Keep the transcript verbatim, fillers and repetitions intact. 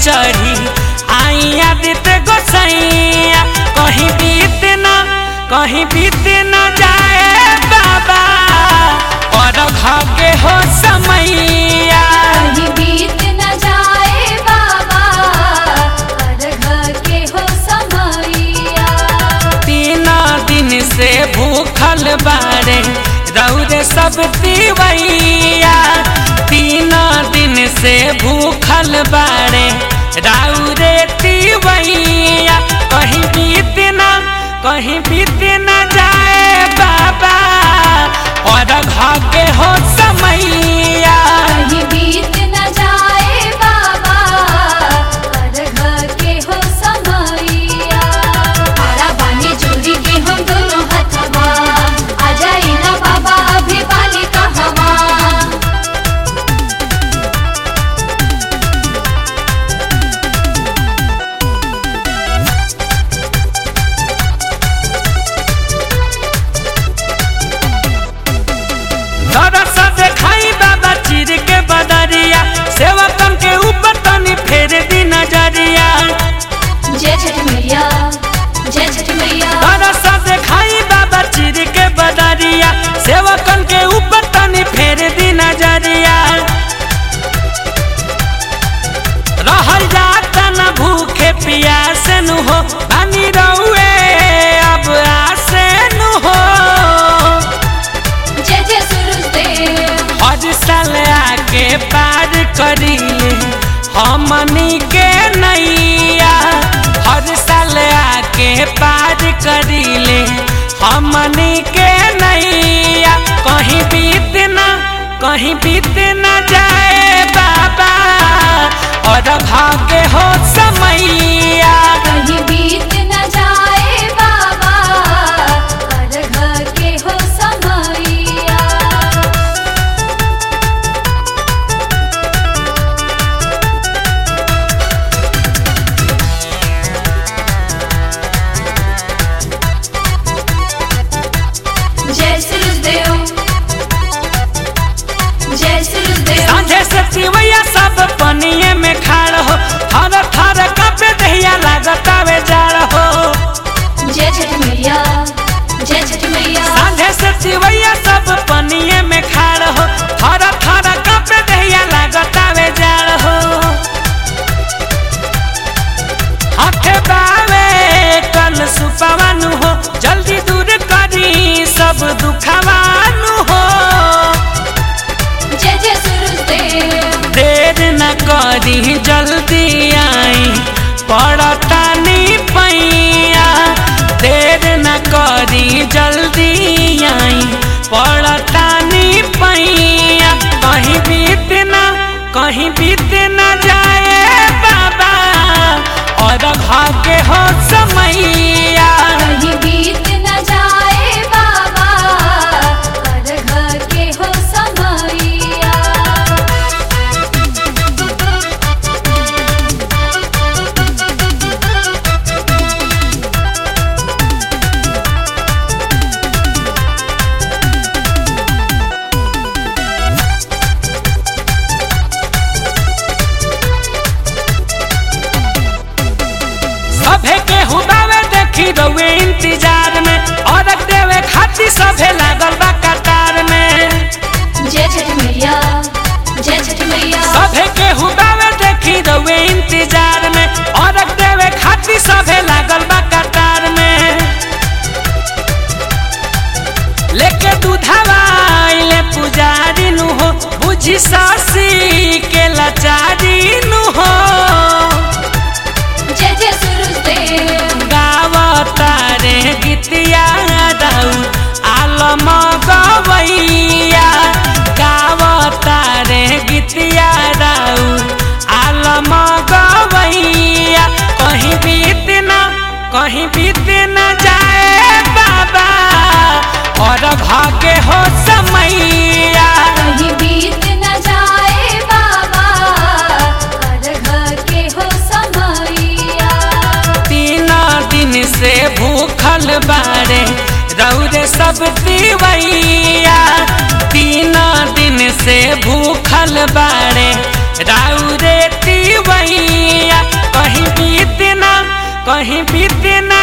चढ़ी आई आदित्य गोसैया कहीं बीत न कहीं बीत न जाए बाबा और भाग्य हो समैया कहीं बीत न जाए बाबा और भाग्य हो समैया। तीन दिन से भूखल बारे रौरे सब तिवैया तीन दिन से भूखल बारे रौरे तिवैया कहीं बीत न कहीं बीत न जाए बाबा और भाग्य हो समैया कहीं बीत न जाए बाबा और भाग्य हो समैया। आरा बानी चूड़ी के हम दोनों हथवा आ जाए ना बाबा अभी पानी का हवा। दरसा देखाई बाबा चीर के बदरिया सेवकन के ऊपर तनी फेर दी नजरिया जय छठ मैया जय छठ मैया। दरसा देखाई बाबा चीर के बदरिया सेवकन के ऊपर तनी फेर दी नजरिया रहल जाता न भूखे प्यासे नु हो पानी रहुए अब आसे नु हो जय जय सूरज देव। हर साल आके पार करीले हमनी के नैया हर साल आके पार करीले हमनी के नैया कहीं बीत न कहीं बीत न जाए बाबा और भाग्य हो समैया कहीं बीत न जाए बाबा और भाग्य हो समैया। जय सूरज देव जय सूरज देव। सांझे से तिवैया सब पनिये में खाड़ हो थर थर कापे दहिया लागतावे जाड़ हो जय छठ मैया जय छठ मैया। सांझे से तिवैया सब पनिये में खाड़ हो थर थर कापे दहिया लागतावे जाड़ हो हाथे बावे कल सुपवानु हो जल्दी दूर करी सब दुखवानु हो जय जय सूरज देव। देर न करी जल्दी आई पड़तानी पैया देर न करी जल्दी आई पड़तानी पैया कहीं बीत न कहीं बीत न जाए बाबा और भाग्य हो समैया कहीं बीत न जाए बाबा और भाग्य हो समैया। सभे के हुदावे देखी रहुए इंतजार में और देवे खाती सभे लागल बा कतार में जय छठ मैया जय छठ मैया। सभे के हुदावे देखी रहुए इंतजार में और देवे खाती सभे लागल बा कतार में लेके दूधवा आइले पुजारी नु हो बुझी सासी के लाचारी नु हो जय जय सूरज देव। गावतारे गीतिया दाऊ आलम गवैया गावतारे गीतिया दाऊ आलम गवैया कहीं बीत न कहीं बीत न जाए बाबा और भाग्य हो समैया कहीं बीत न जाए बाबा और भाग्य हो समैया। तीन दिन से भूखल बारे रौरे सब तिवैया तीन दिन से भूखल बारे राउरे तिवैया कहीं बीतना कहीं बीतना